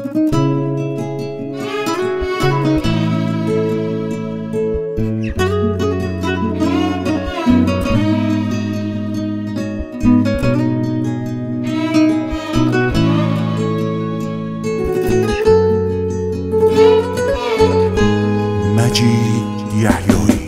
مجید یحیایی.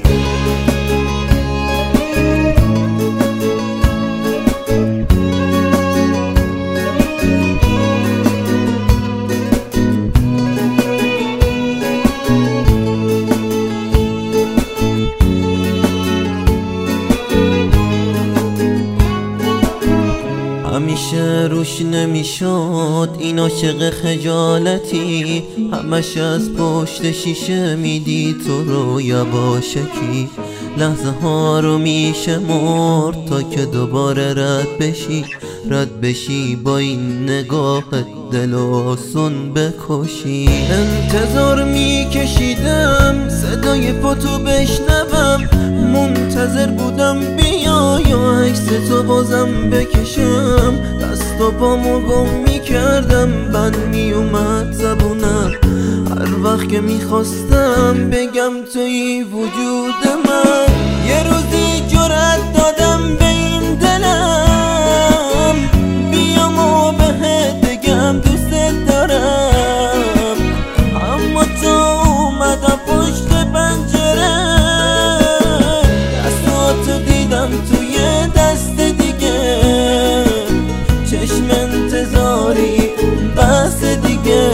همیشه روش نمیشد این عاشق خجالتی، همش از پشت شیشه میدی تو رو یواشکی، لحظه ها رو میشه مرد تا که دوباره رد بشی با این نگاه دل و آسون بکشی. انتظار میکشیدم صدای پاتو بشنوم، منتظر بودم بیای یا عکس تو بازم بکشم، دست و پامو گم میکردم بند میومد زبونم، هر وقت که میخواستم بگم توی وجود من. یه روزی جرأت دادم به این دلم بیام و بهت بگم دوست دارم، اما تا اومدم پشت پنجره دستاتو دیدم توی دست دیگه، چشم انتظاری بس دیگه،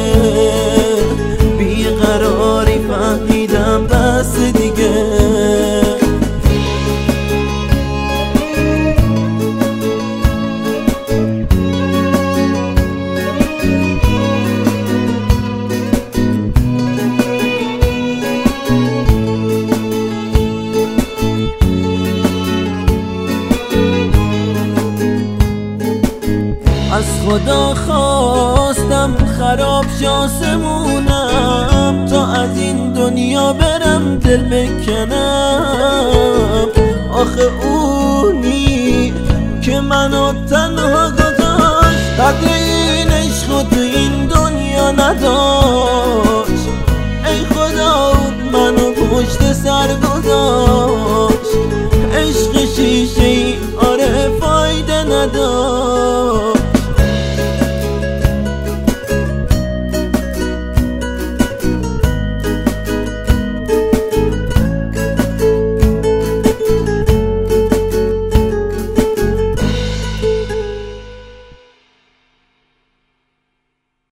بیقراری فهمیدم بس دیگه. از خدا خواستم خراب شاسمونم تا از این دنیا برم دل بکنم، آخه اونی که منو تنها گذاشت قدر این عشق تو این دنیا نداشت.